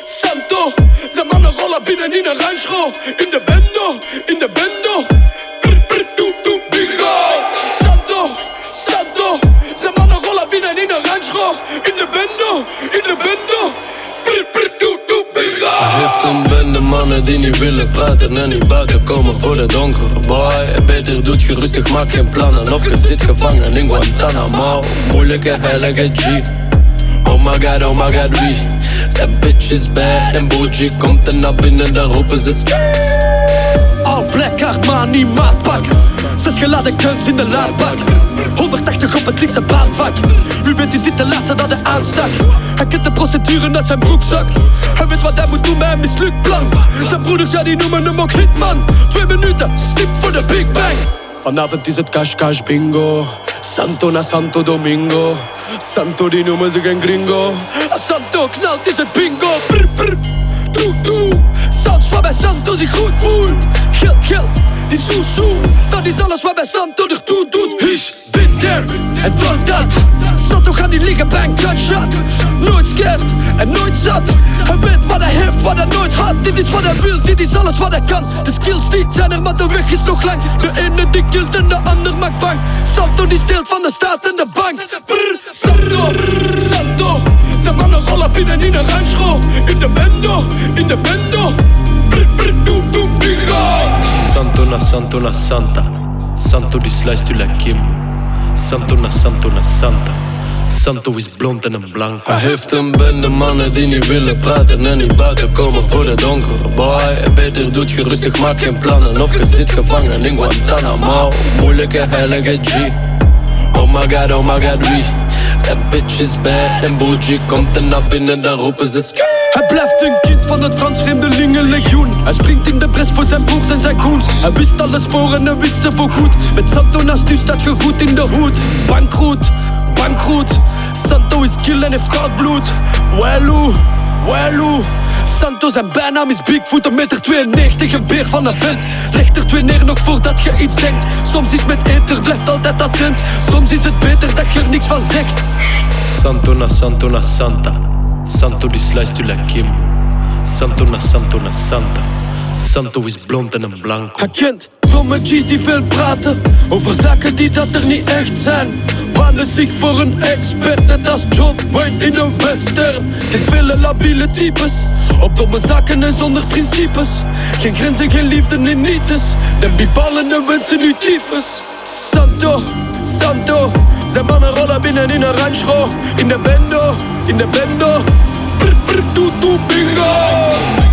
Santo. Zijn mannen rollen binnen in een Range Rover. In de bendo, in de bendo. Brr, brr, doe, doe, bingo. Santo, Santo. Zijn mannen rollen binnen in een Range Rover. In de bendo, in de bendo. Brr, brr, doe, doe, bingo. Hij heeft een bende mannen die niet willen praten en niet buiten komen voor de donkere boy. Beter doet je rustig, maak geen plannen of je zit gevangen in Guantanamo. Moeilijke heilige G. Oh my god, wie? Zijn bitch is bad en bougie komt er naar binnen, dan roepen ze All black Armani maatpak. 6 geladen guns in de laadbak. 180 op het linkse baanvak. Wie weet is dit de laatste dat hij aanstak. Hij kent de procedure uit zijn broekzak. Hij weet wat hij moet doen bij een mislukt plan. Zijn broeders, ja die noemen hem ook hitman. 2 minuten, stip voor de Big Bang. Vanavond is het cash cash bingo. Santo na Santo Domingo. Santo die noemen ze geen gringo. Als Santo knalt is het bingo. Brr, brr, doe, doe. Sounds wat bij Santo zich goed voelt. Geld, geld, die soe. Dat is alles wat bij Santo ertoe doet. He's been there en done that. Santo gaat niet liggen bij een gunshot. Nooit scared en nooit zat. Hij weet wat hij heeft, wat hij nooit had. Dit is wat hij wil, dit is alles wat hij kan. De skills die zijn er, maar de weg is nog lang. De ene die kilt en de ander maakt bang. Santo die steelt van de staat en de bank. Brr, Santo, Santo. Zijn mannen rollen binnen in een Range Rover. In de bendo, in de bendo. Brr, brr, doe, doe, bingo. Santo na Santa. Santo die slijst u like Kimbo. Santo na Santa. Santo is blond en een blanco. Hij heeft een bende mannen die niet willen praten en niet buiten komen voor de donkere boy. Beter doet je rustig, maak geen plannen of je zit gevangen in Guantanamo. Moeilijke heilige G. Oh my god, wie? Zijn bitch is bad en bougie komt er naar binnen, dan roepen ze Hij blijft een kind van het Frans Vreemdelingenlegioen. Hij springt in de bres voor zijn broers en zijn goons. Hij wist alle sporen en wist ze voorgoed. Met Santo naast u staat je goed in de hoed. Bankroet, bankroet. Santo is kill en heeft koud bloed. Wailu, wailu. Santo zijn bijnaam is Bigfoot, 1,92 meter, een beer van een vent. Leg er 2 neer nog voordat je iets denkt. Soms is met eter, blijft altijd attent. Soms is het beter dat je er niks van zegt. Santo na Santa. Santo die slijst u like Kimbo. Santo na Santa. Santo is blond en een blanco. Hij kent domme G's die veel praten over zaken die dat er niet echt zijn. Banen zich voor een expert, net als John Wayne in een western. Kent vele labiele types op domme zaken en zonder principes. Geen grenzen, geen liefde, in nietes. Den biballen en wensen nu tyfus. Santo, Santo. Zijn mannen rollen binnen in een Range Rover. In de bendo, in de bendo. Brr, brr, doe, doe, bingo.